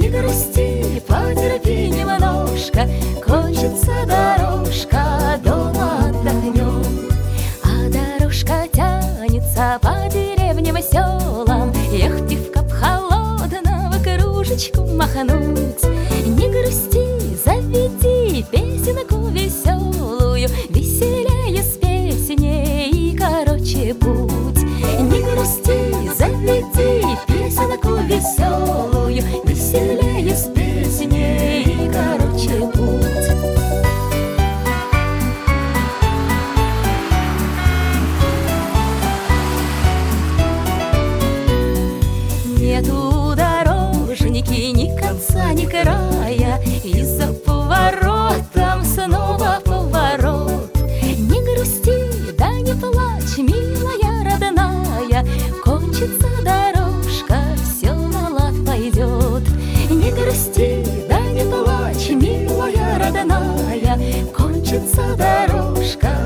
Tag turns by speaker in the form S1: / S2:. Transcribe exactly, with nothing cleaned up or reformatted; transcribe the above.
S1: грусти, потерпи немножко, кончится дорожка, дома отдохнем. А дорожка тянется по деревням и селам, эх, пивка б холодного кружечку махнуть. Не грусти, заведи песенку веселую, веселее с песней и короче путь. Не грусти, заведи песенку веселую, веселее с песней и короче путь. Нету дорожники ни конца, ни края, и за поворотом снова поворот. Не грусти, да не плачь, милая родная, кончится дорожка, все на лад пойдет. Не грусти, да не плачь, милая родная, кончится дорожка,